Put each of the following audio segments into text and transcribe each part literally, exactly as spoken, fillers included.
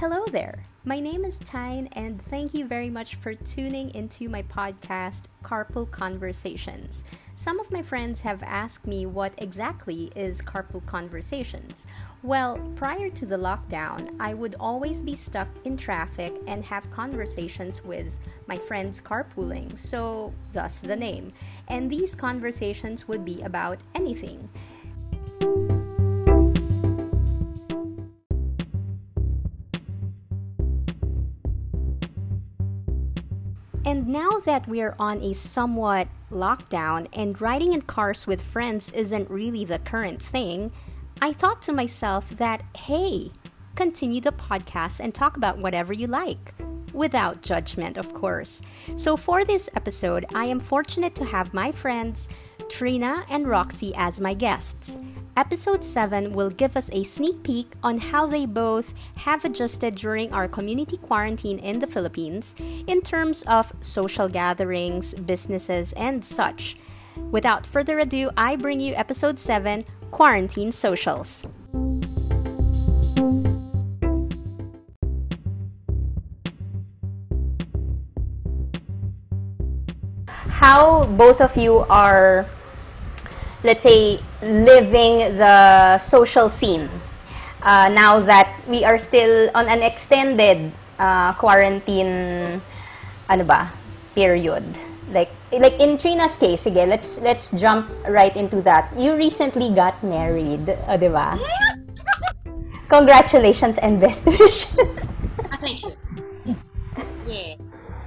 Hello there. My name is Tyne, and thank you very much for tuning into my podcast, Carpool Conversations. Some of my friends have asked me what exactly is Carpool Conversations. Well, prior to the lockdown, I would always be stuck in traffic and have conversations with my friends carpooling, so thus the name. And these conversations would be about anything. And now that we're on a somewhat lockdown and riding in cars with friends isn't really the current thing, I thought to myself that, hey, continue the podcast and talk about whatever you like. Without judgment, of course. So for this episode, I am fortunate to have my friends Trina and Roxy as my guests. Episode seven will give us a sneak peek on how they both have adjusted during our community quarantine in the Philippines in terms of social gatherings, businesses, and such. Without further ado, I bring you Episode seven, Quarantine Socials. How both of you are, let's say, living the social scene uh, now that we are still on an extended uh, quarantine ano ba period, like like in Trina's case. Sige, let's let's jump right into that. You recently got married, uh, di ba? Congratulations and best wishes. Thank you. Yeah.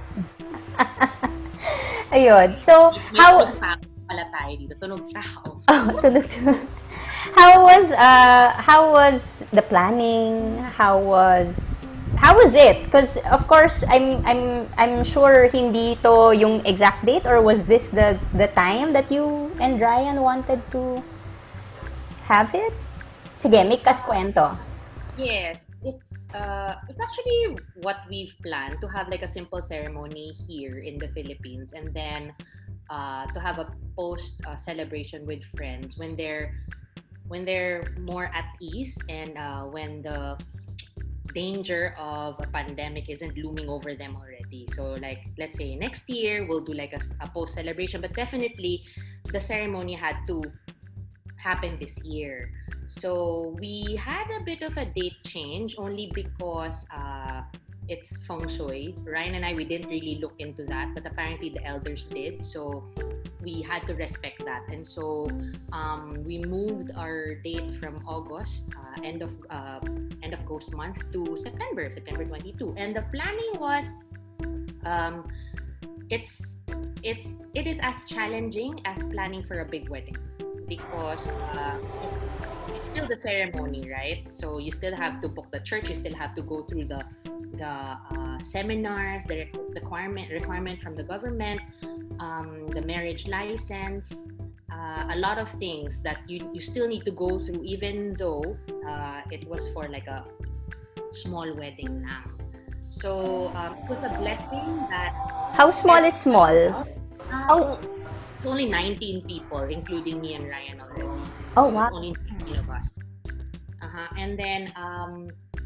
Ayun. So, May how... tunog pa pala tayo dito. Tunog tao. Oh, tunog tunog. How was uh how was the planning? How was how was it? Because of course, I'm I'm I'm sure hindi to yung exact date, or was this the the time that you and Ryan wanted to have it? Sige, make us kwento. Yes. It's uh it's actually what we've planned, to have like a simple ceremony here in the Philippines, and then uh to have a post uh, celebration with friends when they're when they're more at ease, and uh when the danger of a pandemic isn't looming over them already. So like, let's say next year we'll do like a, a post celebration, but definitely the ceremony had to happen this year. So we had a bit of a date change only because uh, it's feng shui. Ryan and I, we didn't really look into that, but apparently the elders did. So we had to respect that. And so um, we moved our date from August, uh, end of uh, end of Ghost Month, to September, September twenty-second. And the planning was, um, it's it's it is as challenging as planning for a big wedding, because uh, it, it's still the ceremony, right? So you still have to book the church, you still have to go through the the uh, seminars, the requirement requirement from the government, um, the marriage license, uh, a lot of things that you you still need to go through, even though uh, it was for like a small wedding lang. So um, it was a blessing that. How small is small? Uh, oh. It's only nineteen people, including me and Ryan already. Oh, wow. Only nineteen of us. Uh-huh. And then, um,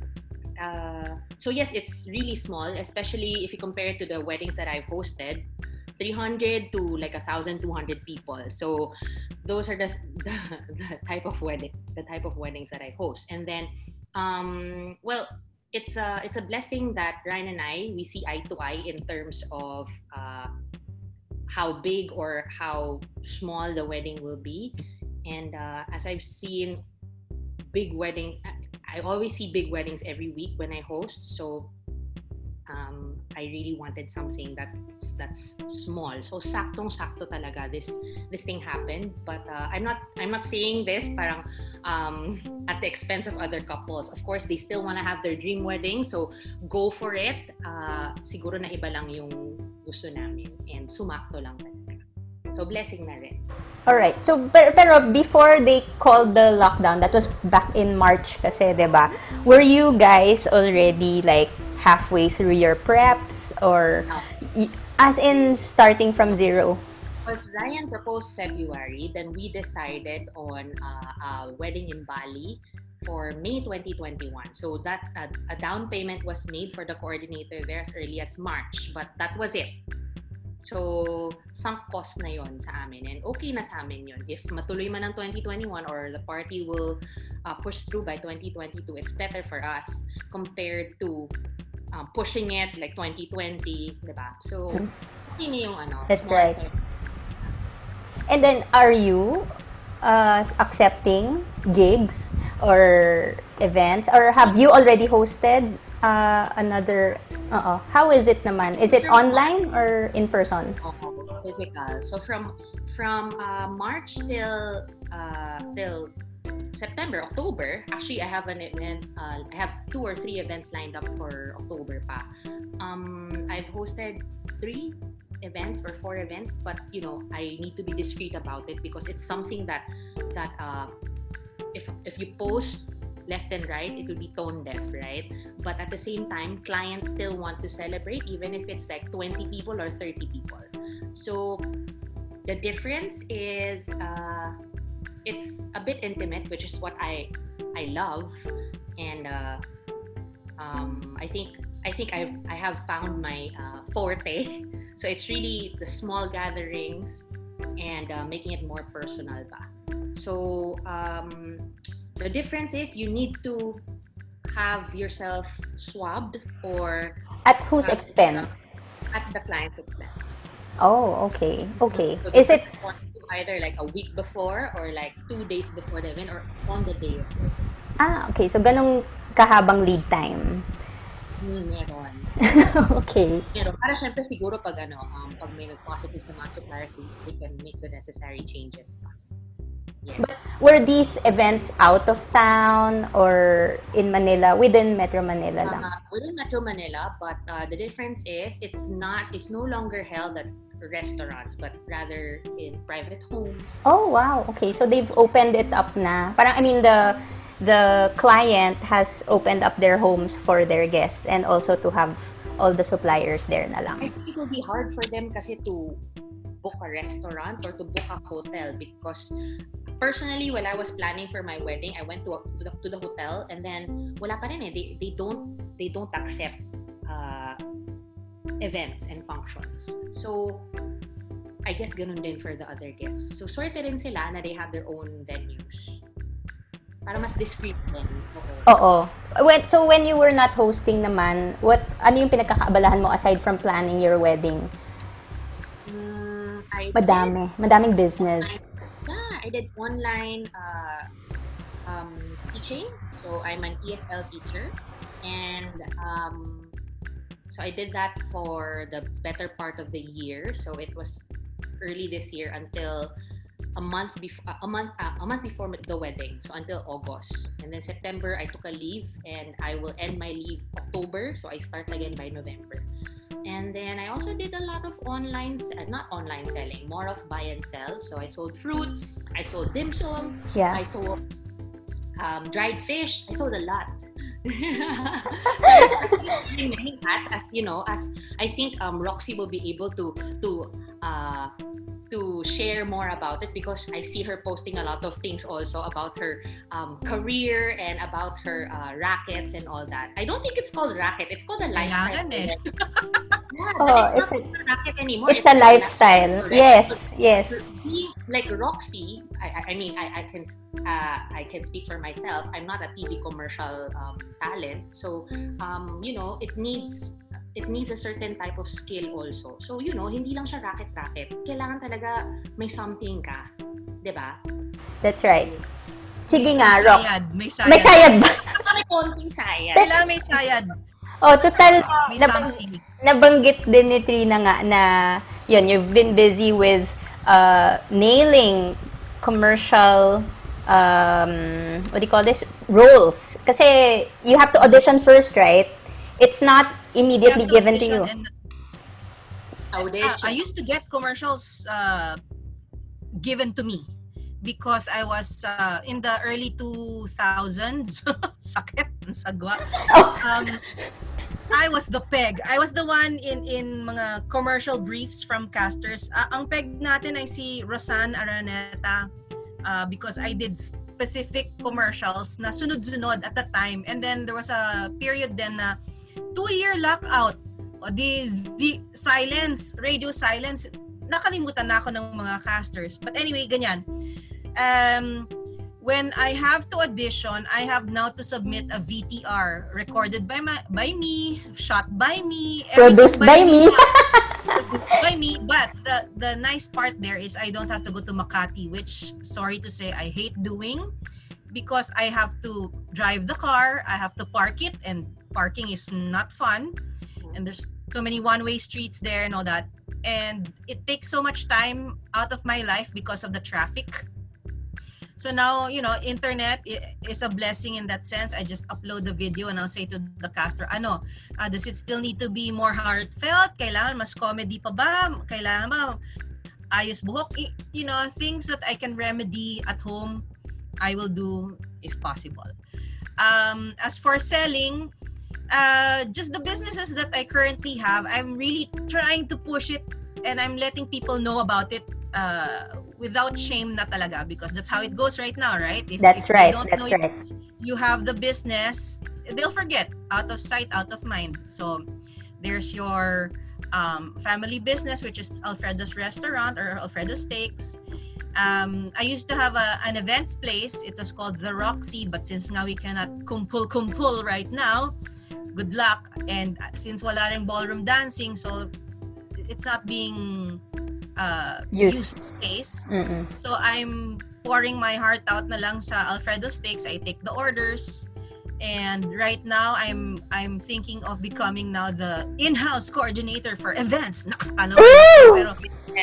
uh, so yes, it's really small, especially if you compare it to the weddings that I've hosted, three hundred to like one thousand two hundred people. So those are the, the, the type of wedding, the type of weddings that I host. And then, um, well, it's a, it's a blessing that Ryan and I, we see eye to eye in terms of uh, how big or how small the wedding will be. And uh, as I've seen big wedding, I always see big weddings every week when I host. So um, I really wanted something that's that's small. So saktong-sakto talaga this this thing happened. But uh, I'm not I'm not saying this parang um, at the expense of other couples. Of course, they still want to have their dream wedding. So go for it. Uh, siguro na iba lang yung gusto namin, and sumakto lang talaga. So blessing na rin. Alright. So, pero, pero before they called the lockdown, that was back in March kasi, diba? Were you guys already like halfway through your preps, or y- as in starting from zero? Because Ryan proposed February, then we decided on uh, a wedding in Bali for May twenty twenty-one. So that a, a down payment was made for the coordinator there as early as March, but that was it. So, sunk cost na yon sa amin. And okay na sa amin yon. If matuloy man ng twenty twenty-one or the party will uh, push through by twenty twenty-two, it's better for us compared to um, pushing it like twenty twenty, diba? So, okay na yung ano. That's right. Time. And then, are you uh, accepting gigs or events? Or have you already hosted uh, another... Uh-oh. How is it naman? Is it online or in person? Oh, physical. So from from uh, March till uh, till September, October. Actually, I have an event. Uh, I have two or three events lined up for October pa. Um, I've hosted three events or four events, but you know, I need to be discreet about it because it's something that that uh, if if you post left and right, it will be tone deaf, right? But at the same time, clients still want to celebrate, even if it's like twenty people or thirty people. So the difference is uh, it's a bit intimate, which is what I I love, and uh, um, I think I think I've I have found my uh, forte. So it's really the small gatherings and uh, making it more personal ba. So um, the difference is you need to have yourself swabbed or... At whose expense? At the client's expense. Oh, okay. Okay. So is it... either like a week before or like two days before the event or on the day of the event. Ah, okay. So, ganong kahabang lead time. Hmm, meron. Okay. Meron. Para syempre siguro pag ano, um, pag may nag-positive sa mga suppliers, they can make the necessary changes pa. Yes. But were these events out of town or in Manila, within Metro Manila lang? Uh, within Metro Manila, but uh, the difference is it's not, it's no longer held at restaurants, but rather in private homes. Oh, wow. Okay, so they've opened it up na. Parang, I mean, the the client has opened up their homes for their guests and also to have all the suppliers there na lang. I think it will be hard for them kasi to book a restaurant or to book a hotel because personally, while I was planning for my wedding, I went to, a, to, the, to the hotel and then wala pa rin eh. They, they don't they don't accept uh, events and functions. So, I guess ganun din for the other guests. So, swerte rin sila na they have their own venues. Para mas discreet din. Oo. When, so, when you were not hosting naman, what ano yung pinagkakaabalahan mo aside from planning your wedding? Mm, I Madami. did, Madaming business. Yeah, I did online uh, um, teaching. So, I'm an E S L teacher. And um, so, I did that for the better part of the year. So, it was early this year until a month before a month uh, a month before the wedding, so until August. And then September I took a leave and I will end my leave October, so I start again by November. And then I also did a lot of online uh, not online selling, more of buy and sell. So I sold fruits, I sold dim sum, yeah. I sold um, dried fish, I sold a lot. So many hats, as you know, as I think um, Roxy will be able to to uh, to share more about it because I see her posting a lot of things also about her um, career and about her uh, rackets and all that. I don't think it's called racket. It's called a lifestyle. Eh. Yeah, oh, but it's, it's not a, a racket anymore. It's, it's a lifestyle. lifestyle. Yes, yes. Being like Roxy, I, I mean, I, I can uh, I can speak for myself. I'm not a T V commercial um, talent, so um, you know, it needs. It needs a certain type of skill also. So, you know, hindi lang siya racket-racket. Kailangan talaga may something ka. Diba? That's right. Sige nga, Rox. May sayad. May sayad ba? May konting sayad. Kailangan may sayad. Oh, total. May nabang, something. Nabanggit din ni Trina nga na, yun, you've been busy with uh, nailing commercial, um, what do you call this? Roles. Kasi you have to audition first, right? It's not immediately given to you. And, uh, I used to get commercials uh, given to me because I was uh, in the early two thousands. Sakit, sagwa. Um, I was the peg. I was the one in in mga commercial briefs from casters. Uh, ang peg natin ay si Rosanne Araneta, uh, because I did specific commercials na sunod-sunod at the time. And then there was a period then na two-year lockout. O di Z- silence, radio silence. Nakalimutan na ako ng mga casters. But anyway, ganyan. Um, when I have to audition, I have now to submit a V T R recorded by my, by me, shot by me, produced by, by me. produced by me. But the the nice part there is I don't have to go to Makati, which sorry to say I hate doing because I have to drive the car, I have to park it, and parking is not fun. And there's so many one-way streets there and all that. And it takes so much time out of my life because of the traffic. So now, you know, internet is a blessing in that sense. I just upload the video and I'll say to the caster, ano, uh, does it still need to be more heartfelt? Kailangan mas comedy pa ba? Kailangan ba ayos buhok? You know, things that I can remedy at home, I will do if possible. Um, as for selling, uh, just the businesses that I currently have, I'm really trying to push it and I'm letting people know about it uh, without shame na talaga, because that's how it goes right now, right? If, that's if right, don't that's know right. You have the business, they'll forget. Out of sight, out of mind. So there's your um, family business, which is Alfredo's Restaurant or Alfredo Steaks. Um, I used to have a, an events place. It was called The Roxy, but since now we cannot kumpul kumpul right now, good luck. And since wala ring ballroom dancing, so it's not being uh, used. used space. Mm-mm. So I'm pouring my heart out na lang sa Alfredo Steaks. I take the orders. And right now, I'm I'm thinking of becoming now the in-house coordinator for events. Nakakano. Pero,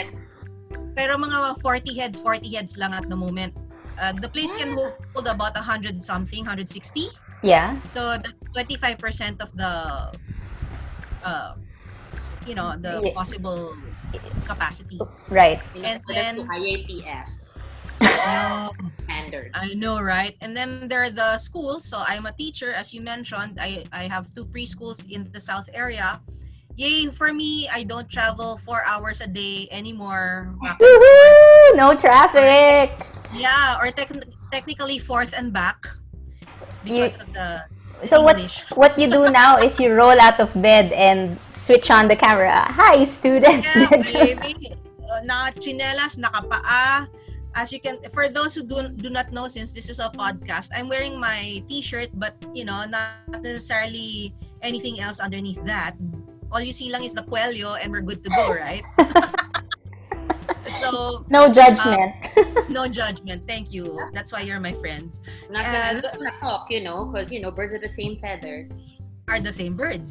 pero mga forty heads, forty heads lang at the moment. Uh, the place can hold about one hundred something, one hundred sixty. Yeah. So that's twenty-five percent of the, uh, you know, the yeah. possible capacity. Right. And then I A P F. Um, standard. I know, right? And then there are the schools. So I'm a teacher, as you mentioned. I, I have two preschools in the South area. Yay, for me, I don't travel four hours a day anymore. Woohoo! No traffic! Yeah, or te- technically fourth and back because you, of the So English. what what you do now is you roll out of bed and switch on the camera. Hi, students! Yeah, baby. Uh, naka-chinelas, nakapaa. As you can, for those who do, do not know, since this is a podcast, I'm wearing my t-shirt, but you know, not necessarily anything else underneath that. All you see lang is the cuello and we're good to go, right? So no judgment. Uh, no judgment. Thank you. That's why you're my friends. Not gonna, not gonna talk, you know, because you know, birds of the same feather are the same birds.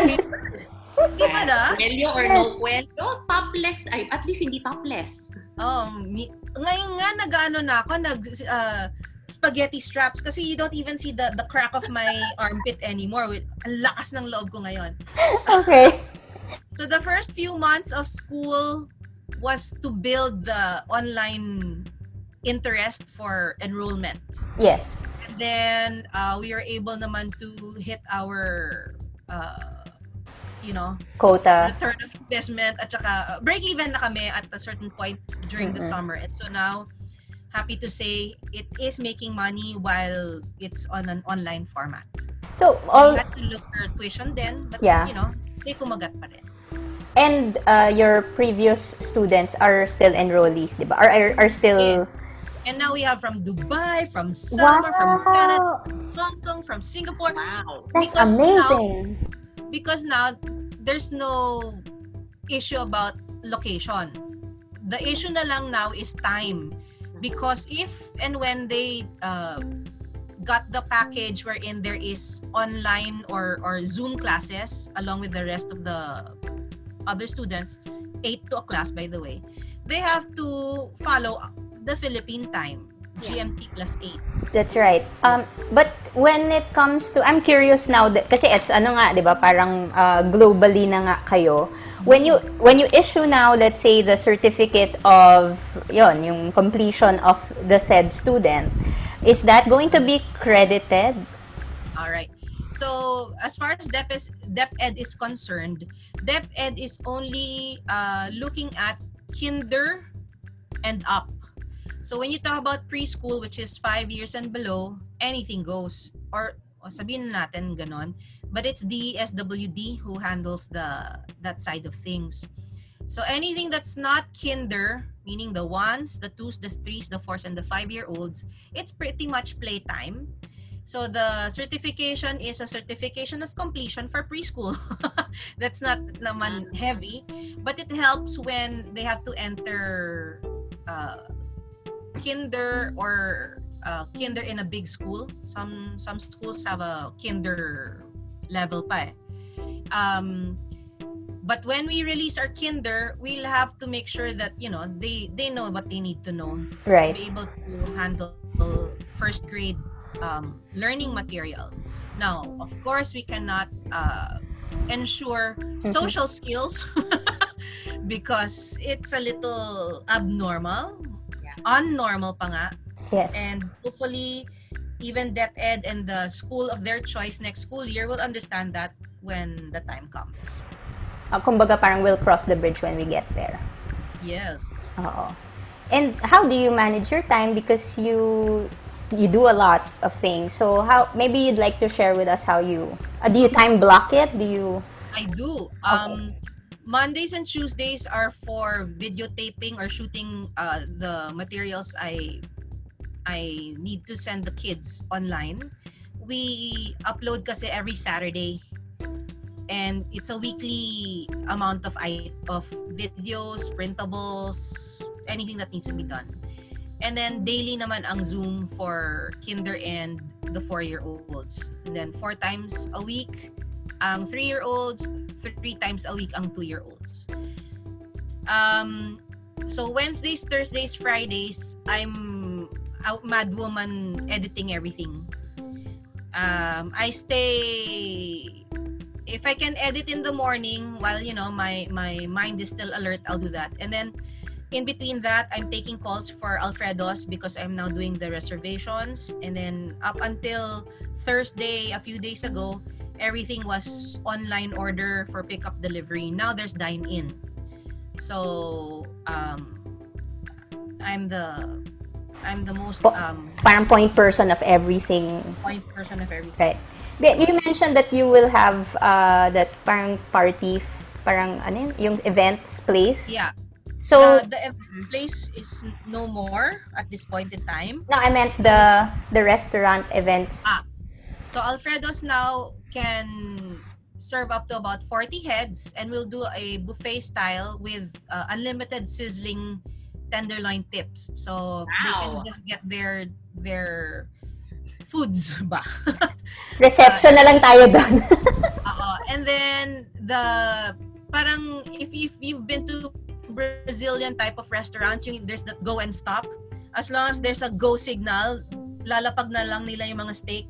Di ba na? Cuello or yes. no cuello, topless. Ay, at least hindi topless. Um, mi- ngayon nga nag-ano na ako, nag uh, spaghetti straps kasi you don't even see the the crack of my armpit anymore. With ang lakas ng loob ko ngayon. Okay. So the first few months of school was to build the online interest for enrollment. Yes. And then uh, we were able naman to hit our uh, you know, quota, return of investment at saka uh, break even na kami at a certain point during mm-hmm. the summer. And so now, happy to say, it is making money while it's on an online format. So, all... We had to look for tuition then, but yeah. you know, may kumagat pa rin. And uh, your previous students are still enrollees, di ba? Are, are, are still... Yeah. And now we have from Dubai, from Summer, wow. from Canada, from Hong Kong, from Singapore. Wow. That's because amazing. Now, because now, there's no issue about location. The issue na lang now is time. Because if and when they uh, got the package wherein there is online or, or Zoom classes along with the rest of the other students, eight to a class by the way, they have to follow the Philippine time. G M T plus eight. That's right. Um, but when it comes to, I'm curious now, kasi it's ano nga, di ba, parang uh, globally na nga kayo. When you when you issue now, let's say the certificate of yon, yung completion of the said student, is that going to be credited? All right. So as far as DepEd is, DepEd is concerned, DepEd is only uh, looking at kinder and up. So when you talk about preschool, which is five years and below, anything goes. Or, o sabihin natin ganon. But it's the S W D who handles the that side of things. So anything that's not kinder, meaning the ones, the twos, the threes, the fours, and the five-year-olds, it's pretty much playtime. So the certification is a certification of completion for preschool. That's not naman heavy, but it helps when they have to enter uh, kinder or uh, kinder in a big school. Some some schools have a kinder level pa eh. Um, but when we release our kinder, we'll have to make sure that, you know, they, they know what they need to know. Right. To be able to handle first grade um, learning material. Now, of course, we cannot uh, ensure mm-hmm. social skills because it's a little abnormal, yeah. unnormal pa nga. Yes. And hopefully, even DepEd and the school of their choice next school year will understand that when the time comes. Uh, kumbaga parang we'll cross the bridge when we get there. Yes. Oo. And how do you manage your time? Because you you do a lot of things. So how maybe you'd like to share with us how you uh, do you time block it? Do you? I do. Okay. Um, Mondays and Tuesdays are for videotaping or shooting uh, the materials I I need to send the kids online. We upload kasi every Saturday. And it's a weekly amount of of videos, printables, anything that needs to be done. And then daily naman ang Zoom for kinder and the four-year-olds. And then four times a week ang three-year-olds, three times a week ang two-year-olds. Um, so Wednesdays, Thursdays, Fridays, I'm out mad woman editing everything. Um, I stay... If I can edit in the morning while, you know, my, my mind is still alert, I'll do that. And then in between that, I'm taking calls for Alfredo's because I'm now doing the reservations. And then up until Thursday, a few days ago, everything was online order for pickup delivery. Now there's dine-in. So um, I'm the I'm the most um, parang point person of everything. Point person of everything. Right. You mentioned that you will have uh, that parang party, parang ano yun, yung events place. Yeah. So the, the events place is no more at this point in time. No, I meant so, the the restaurant events. Ah, so Alfredo's now can serve up to about forty heads, and we'll do a buffet style with uh, unlimited sizzling tenderloin tips. So wow. they can just get their their foods ba? Reception uh, na lang tayo doon. uh, and then the parang if, if you've been to Brazilian type of restaurant, yung there's that go and stop. As long as there's a go signal, lalapag na lang nila yung mga steak.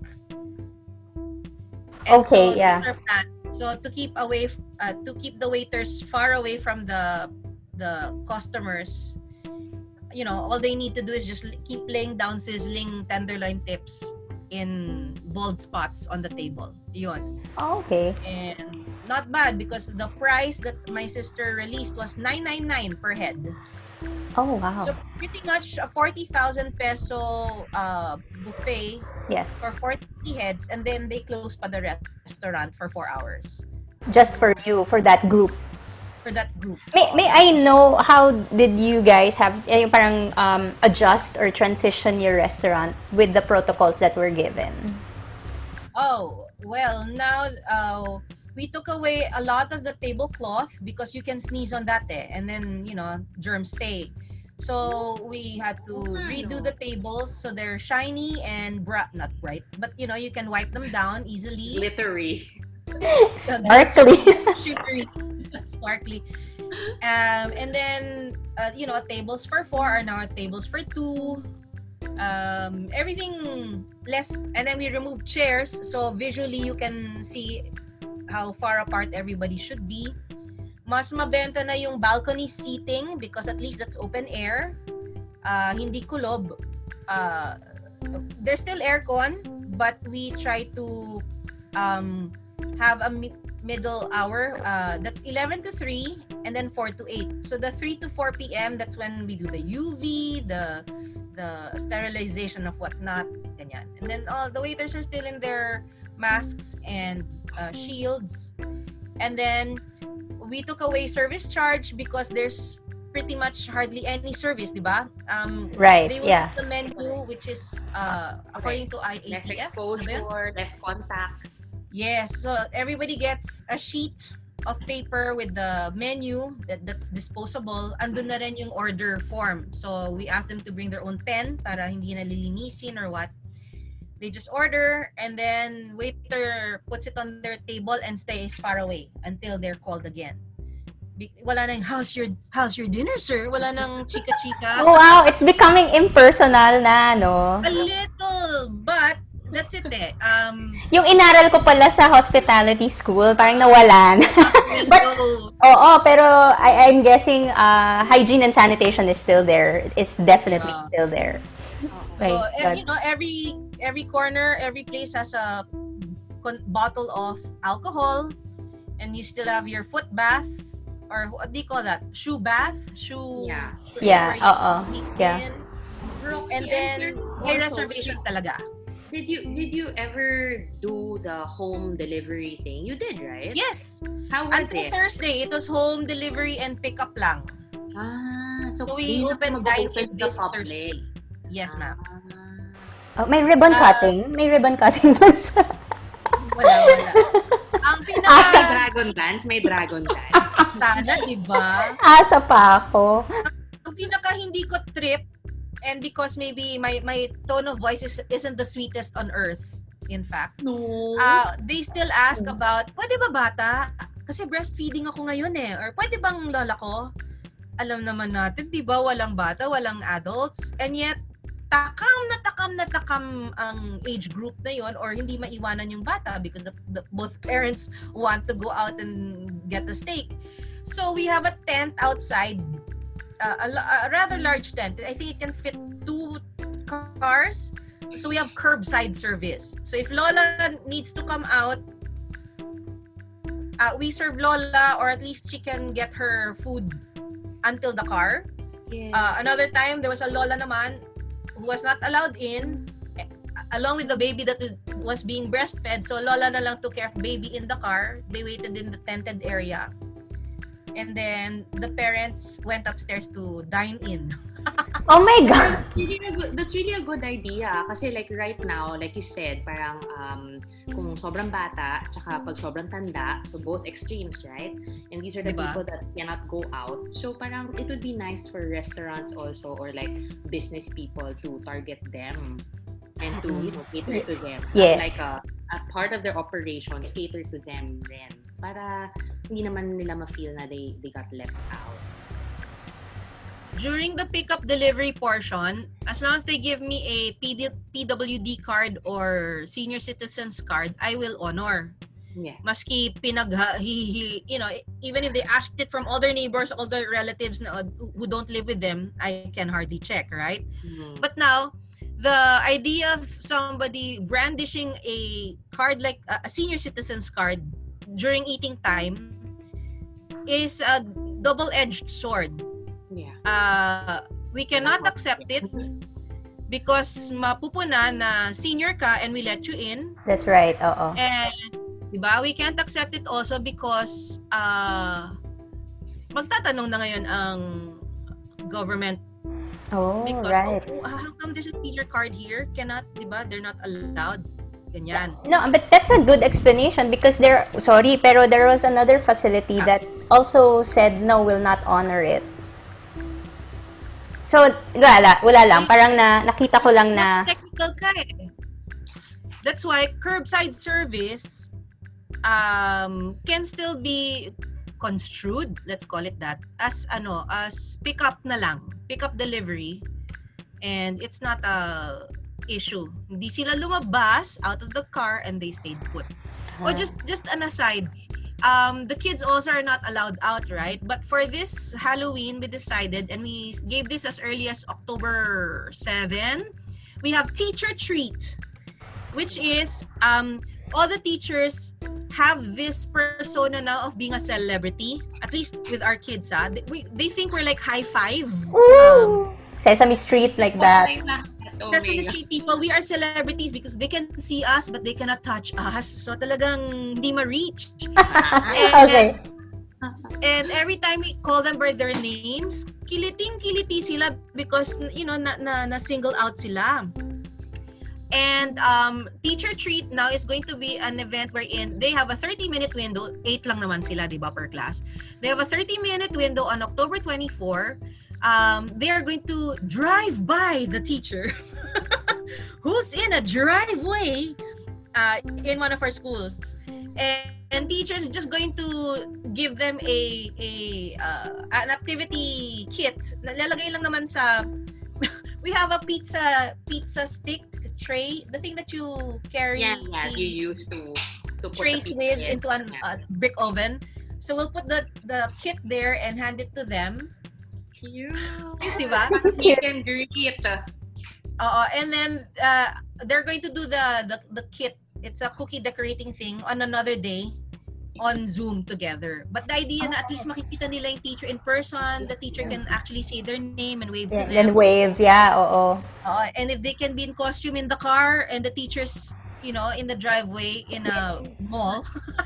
And okay, so, yeah. That, so to keep away uh, to keep the waiters far away from the the customers, you know, all they need to do is just keep laying down sizzling tenderloin tips in bold spots on the table. Yun. Oh, okay. And not bad because the price that my sister released was nine ninety-nine per head. Oh, wow. So pretty much a forty thousand peso uh, buffet yes. for forty heads, and then they close pa the restaurant for four hours. Just for you, for that group. For that group. May, may I know how did you guys have eh, parang um, adjust or transition your restaurant with the protocols that were given? Oh, well, now uh, we took away a lot of the tablecloth because you can sneeze on that eh, and then, you know, germs stay. So we had to redo the tables so they're shiny and bra- not bright, but you know, you can wipe them down easily. Glittery. Sparkly. Shimmery. Sparkly. Um, and then, uh, you know, tables for four are now tables for two. Um, everything less. And then we removed chairs. So visually, you can see how far apart everybody should be. Mas mabenta na yung balcony seating because at least that's open air. Uh, hindi kulob. Uh, there's still aircon, but we try to um, have a mi- middle hour. Uh, that's eleven to three and then four to eight. So the three to four p.m. that's when we do the U V, the the sterilization of whatnot, ganyan. And then all the waiters are still in their masks and uh, shields. And then we took away service charge because there's pretty much hardly any service, di ba? Um, right, they will yeah. set the menu, which is uh, according to I A T F. Less exposure, less contact. Yes, so everybody gets a sheet of paper with the menu that, that's disposable. Andun na rin yung order form. So we ask them to bring their own pen para hindi na lilinisin or what. They just order and then waiter puts it on their table and stays far away until they're called again. Wala nang, how's your, how's your dinner, sir? Wala nang chika-chika. Oh, wow, it's becoming impersonal na, no? A little, but that's it eh. Um, yung inaral ko pala sa hospitality school, parang nawalan. But, oo, pero I, I'm guessing uh, hygiene and sanitation is still there. It's definitely uh, still there. Right. So, and, you know, every every corner, every place has a con- bottle of alcohol, and you still have your foot bath, or what do you call that? Shoe bath? Shoe? Yeah. Shoe yeah, uh-uh. Yeah. Roxy, and then, may reservation talaga. Did you did you ever do the home delivery thing? You did, right? Yes. How was Until it? Thursday, it was home delivery and pickup lang. Ah, so, so we opened dine-in this Thursday. Yes, ma'am. Oh, may ribbon Uh, cutting? May ribbon cutting ba sa... Wala, wala. Ang pinaka... Asa, may dragon dance? May dragon dance. Sana, diba? Asa pa ako. Ang pinaka hindi ko trip, and because maybe my my tone of voice is, isn't the sweetest on earth, in fact. No. Uh, they still ask about, pwede ba bata? Kasi breastfeeding ako ngayon eh. Or pwede bang lola ko? Alam naman natin, di ba, walang bata, walang adults. And yet, takam na takam na takam ang age group na yon, or hindi maiwanan yung bata because the, the, both parents want to go out and get a steak. So we have a tent outside, uh, a, a rather large tent. I think it can fit two cars. So we have curbside service. So if Lola needs to come out, uh, we serve Lola, or at least she can get her food until the car. Yeah. Uh, another time, there was a Lola naman who was not allowed in, eh, along with the baby that was being breastfed. So Lola na lang took care of baby in the car. They waited in the tented area. And then the parents went upstairs to dine in. Oh my God! That's really, a good, that's really a good idea. Kasi like right now, like you said, parang um, kung sobrang bata, tsaka pag sobrang tanda, so both extremes, right? And these are the diba? people that cannot go out. So parang it would be nice for restaurants also, or like business people to target them and to, you know, cater to them. Yes. Like a, a part of their operations, cater to them then. Para hindi naman nila ma-feel na they, they got left out. During the pickup delivery portion, as long as they give me a P D, P W D card or senior citizens card, I will honor. Yeah. Maski pinag, he, he, you know, even if they asked it from other neighbors, other relatives na, who don't live with them, I can hardly check, right? Mm-hmm. But now, the idea of somebody brandishing a card like a senior citizens card during eating time is a double-edged sword. Yeah. Uh, we cannot accept it because mapupuna na senior ka and we let you in. That's right, oo. And, diba, we can't accept it also because uh, magtatanong na ngayon ang government. Oh, because, right. Oh, how come there's a senior card here? Cannot, diba? They're not allowed. Ganyan. No, but that's a good explanation because there, sorry, pero there was another facility that also said no, will not honor it. So, wala, wala lang. Parang na, nakita ko lang na... Technical ka eh. That's why curbside service um, can still be construed, let's call it that, as ano, as pick up na lang. Pick up delivery. And it's not a issue. Hindi sila lumabas out of the car and they stayed put. Or just just an aside, um, the kids also are not allowed out, right? But for this Halloween, we decided, and we gave this as early as October seventh, we have teacher treat, which is um, all the teachers have this persona now of being a celebrity, at least with our kids. Ah. They, we, they think we're like high five. Ooh, Um, Sesame Street, like that. Sesame Street people, we are celebrities because they can see us but they cannot touch us. So talagang hindi ma-reach. and, Okay. And every time we call them by their names, kiliting-kiliti sila because, you know, na, na, na single out sila. And um, Teacher Treat now is going to be an event wherein they have a thirty-minute window. Eight lang naman sila, di ba, per class. They have a thirty-minute window on October twenty-fourth. Um, they are going to drive by the teacher who's in a driveway uh, in one of our schools. And, and teachers are just going to give them a a uh, an activity kit. Lalagay lang naman sa we have a pizza pizza stick tray, the thing that you carry. Yeah, yeah, you used to to put trays the with in. into a Yeah. uh, brick oven. So we'll put the the kit there and hand it to them. Cute. Diba? You can do it. Uh, and then uh, they're going to do the, the the kit. It's a cookie decorating thing on another day on Zoom together. But the idea na at least makikita nila yung teacher in person, the teacher can actually say their name and wave to Yeah, them. then wave, yeah, oo. Uh, and if they can be in costume in the car and the teacher's, you know, in the driveway in a mall.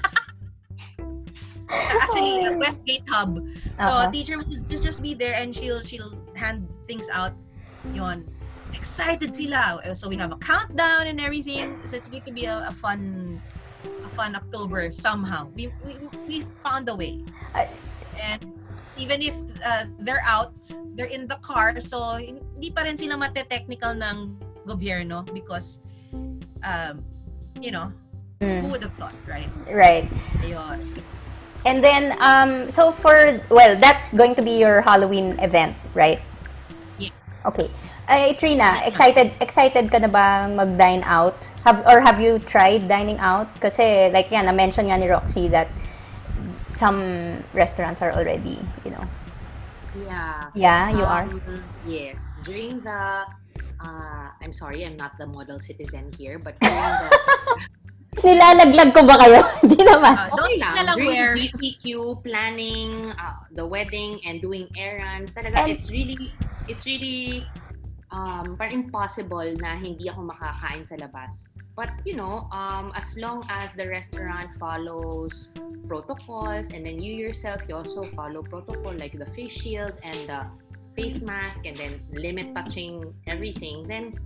Actually, a Westgate hub. So Uh-huh. a teacher will just, just be there and she'll she'll hand things out. Yon. Excited sila. So we have a countdown and everything. So it's going to be a, a fun a fun October somehow. We we, we found a way. I- And even if uh, they're out, they're in the car, so hindi pa rin sila mate-technical ng gobyerno because um, you know, Mm. who would have thought, right? Right. Ayun. And then, um, so for, well, that's going to be your Halloween event, right? Yes. Okay. Ay, Trina, excited excited ka na bang mag-dine out? Have or have you tried dining out? Kasi like yan, na-mention nga ni Roxy that some restaurants are already, you know. Yeah. Yeah, you are. Um, Yes. During the, uh, I'm sorry, I'm not the model citizen here, but during the, Nilalaglag ko ba kayo? Hindi naman. Uh, okay don't lang, na lang during wear. the G C Q, planning uh, the wedding and doing errands, talaga, And- it's really, it's really, um, parang impossible na hindi ako makakain sa labas. But, you know, um, as long as the restaurant follows protocols and then you yourself, you also follow protocol like the face shield and the face mask and then limit touching everything, then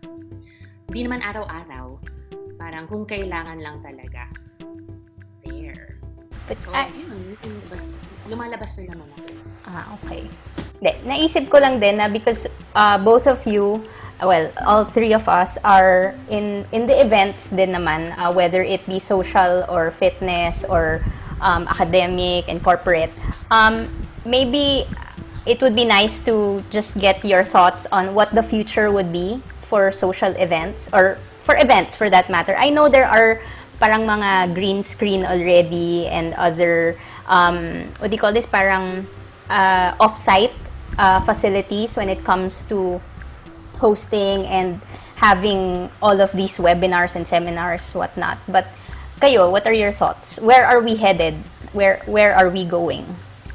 di naman araw-araw. Parang kung kailangan lang talaga. There. But, So, ah, yun, lumalabas, lumalabas na naman ako. ah, okay. Hindi, naisip ko lang din na because uh, both of you, well, all three of us are in in the events din naman, uh, whether it be social or fitness or um, academic and corporate. Um, maybe it would be nice to just get your thoughts on what the future would be for social events or for events for that matter. I know there are parang mga green screen already and other um, what do you call this, parang uh, off-site uh, facilities when it comes to hosting and having all of these webinars and seminars, whatnot. But kayo, what are your thoughts? Where are we headed? Where where are we going?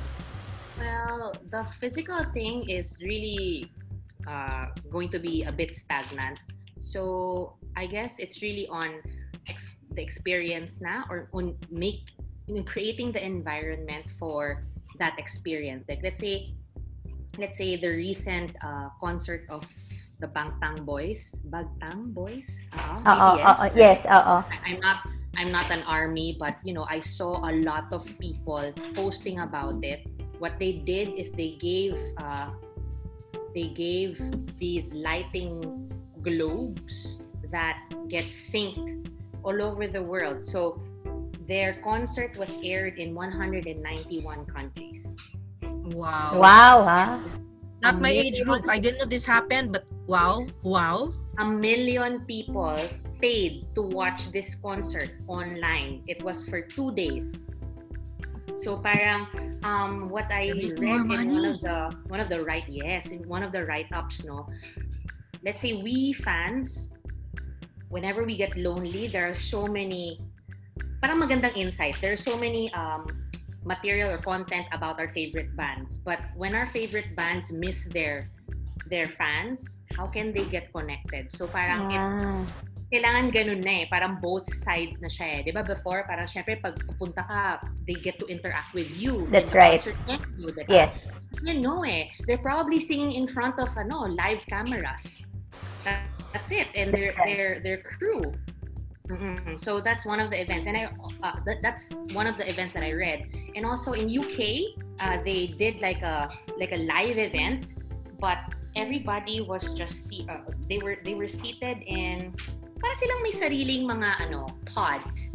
Well, the physical thing is really uh, going to be a bit stagnant. So I guess it's really on ex- the experience na or on make you know, creating the environment for that experience. Like let's say, let's say the recent uh, concert of the Bangtang Boys, Bagtang Boys, uh, Oo, B T S. oo, yes, oo. I- I'm not I'm not an army, but you know, I saw a lot of people posting about it. What they did is they gave uh, they gave these lighting globes that get synced all over the world. So their concert was aired in one hundred ninety-one countries. Wow. Wow, ha? Not my age group. I didn't know this happened, but wow, wow. A million people paid to watch this concert online. It was for two days. So parang um what I They're read making more in one money. of the one of the right yes in one of the write-ups, no, let's say we fans, whenever we get lonely, there are so many parang magandang insight. There are so many um material or content about our favorite bands. But when our favorite bands miss their their fans, how can they get connected? So parang ah. it's kailangan ganun na eh. Parang both sides na siya eh. Di ba before, parang syempre pag pupunta ka, they get to interact with you. That's right. You, diba? Yes. So, you know eh. They're probably singing in front of ano, live cameras. That, that's it. And their right. their their crew. Mm-hmm. So that's one of the events. And I uh, that, that's one of the events that I read. And also in U K, uh, they did like a like a live event, but everybody was just see, uh, they were they were seated in para silang may sariling mga ano pods.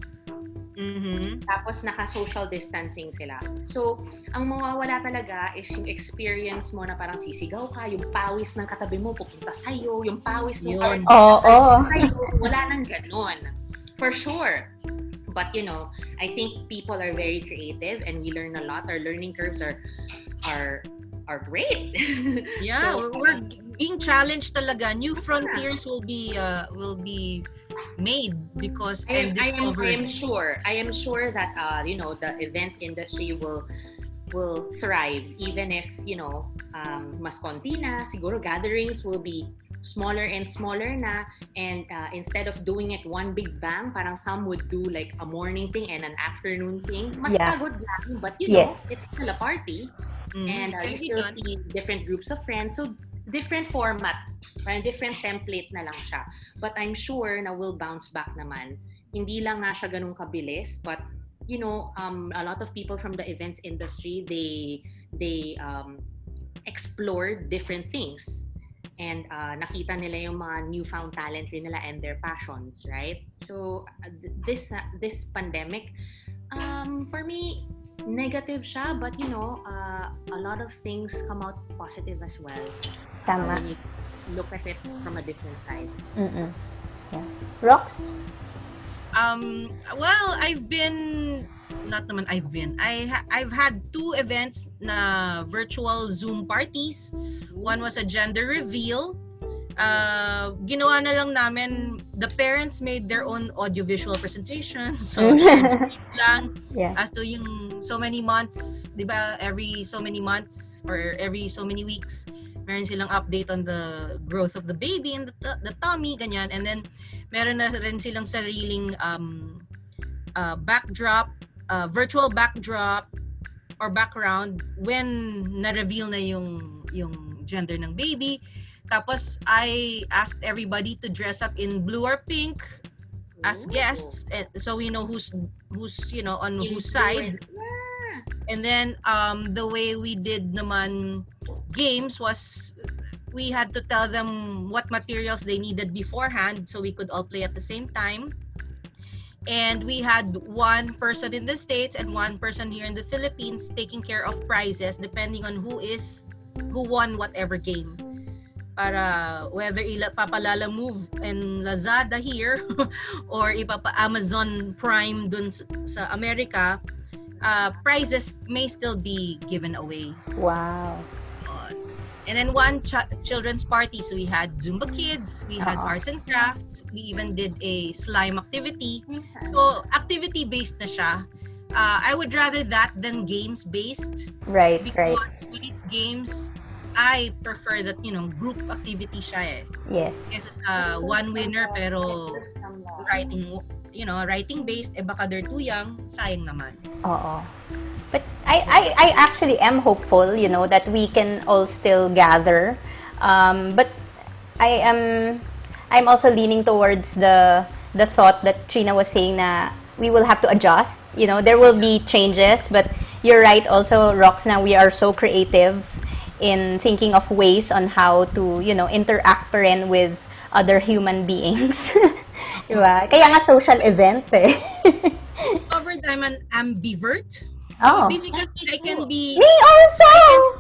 Mm-hmm. Tapos naka-social distancing sila. So, ang mawawala talaga is yung experience mo na parang sisigaw ka, yung pawis ng katabi mo pupunta sa'yo, yung pawis ng katabi mo pupunta sa'yo. Wala nang ganon. For sure. But, you know, I think people are very creative and we learn a lot. Our learning curves are are are great. Yeah, so, we're being challenged talaga. New frontiers will be uh, will be made because I am, and I am, discovered. I am sure. I am sure that uh, you know, the events industry will will thrive even if, you know, um, mas konti na, siguro gatherings will be smaller and smaller na, and uh, instead of doing it one big bang, parang some would do like a morning thing and an afternoon thing. Mas yeah. pagod lang, but you yes. know, it's still a party. Mm-hmm. And uh, you still done. see different groups of friends. So, different format. Parang different template na lang siya. But I'm sure na will bounce back naman. Hindi lang nga siya ganun kabilis, but, you know, um, a lot of people from the events industry, they, they um, explored different things. And uh, nakita nila yung mga newfound talent rin nila and their passions, right? So, uh, this, uh, this pandemic, um, for me, negative siya, but you know, uh, a lot of things come out positive as well. Tama. Uh, when you look at it from a different side. Mm-mm. Yeah. Rox? Um, well, I've been, not naman I've been, I ha- I've had two events na virtual Zoom parties. One was a gender reveal. Uh, ginawa na lang namin, the parents made their own audiovisual presentation. So, shared screen lang. Yeah. As to yung so many months, di ba, every so many months or every so many weeks, meron silang update on the growth of the baby and the, t- the tummy, ganyan. And then, meron na rin silang sariling um, uh, backdrop, uh, virtual backdrop or background when na-reveal na yung, yung gender ng baby. Tapos, I asked everybody to dress up in blue or pink as guests, so we know who's who's you know on whose side. And then um, the way we did naman games was we had to tell them what materials they needed beforehand, so we could all play at the same time. And we had one person in the States and one person here in the Philippines taking care of prizes depending on who is who won whatever game. Para whether ipapalala move in Lazada here or ipapa Amazon Prime dun sa America, uh, prizes may still be given away. Wow. And then one ch- children's party. So we had Zumba Kids, we had Uh-oh. arts and crafts, we even did a slime activity. So activity-based na siya. Uh, I would rather that than games-based. Right, because right. with games, I prefer that, you know, group activity siya eh. Yes. Kasi uh, one winner pero writing, you know, writing based, eh baka they're too young, sayang naman. Oo. But I, I, I actually am hopeful, you know, that we can all still gather. Um, but I am, I'm also leaning towards the the thought that Trina was saying na we will have to adjust. You know, there will be changes, but you're right also, Rox, na we are so creative in thinking of ways on how to, you know, interact pa rin with other human beings. Diba? Kaya nga social event eh. Discovered I'm an ambivert. Oh. Basically, I can be... Me also!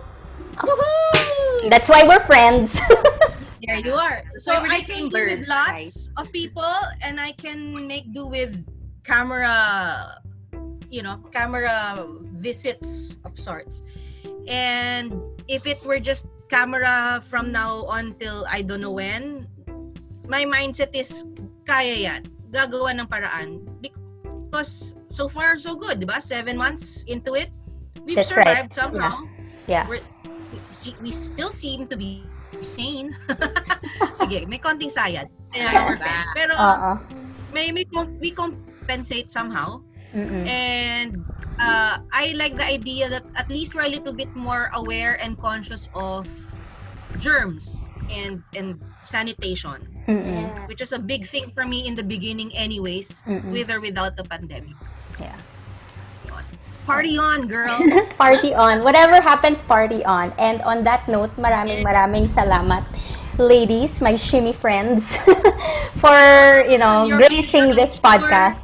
Woohoo! That's why we're friends. There you are. So We're I just can do birds, with lots of people and I can make do with camera, you know, camera visits of sorts. And if it were just camera from now on till I don't know when, my mindset is, kaya yan. Gagawa ng paraan. Because so far, so good, diba? Seven months into it, we've That's survived right. somehow. Yeah. We're, we still seem to be sane. Sige, may konting sayad. Yeah, our fans. Pero uh-uh. may, may we compensate somehow. Mm-mm. And uh, I like the idea that at least we're a little bit more aware and conscious of germs and and sanitation. Mm-mm. Which was a big thing for me in the beginning anyways, Mm-mm. with or without the pandemic. Yeah. Party on, girls! Party on. Whatever happens, party on. And on that note, maraming maraming salamat, ladies, my shimmy friends, for, you know, You're gracing this podcast.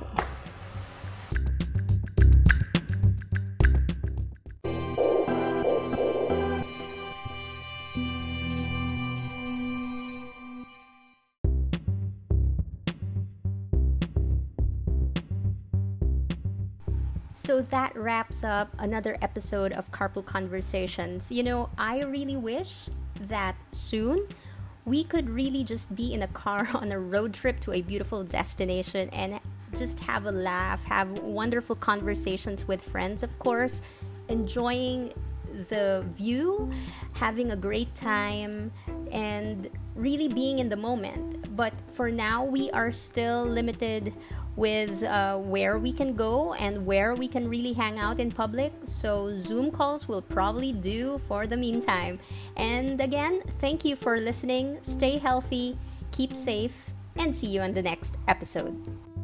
So that wraps up another episode of Carpool Conversations. You know, I really wish that soon we could really just be in a car on a road trip to a beautiful destination and just have a laugh, have wonderful conversations with friends, of course, enjoying the view, having a great time, and really being in the moment. But for now, we are still limited with uh, where we can go and where we can really hang out in public. So Zoom calls will probably do for the meantime. And again, thank you for listening. Stay healthy, keep safe, and see you on the next episode.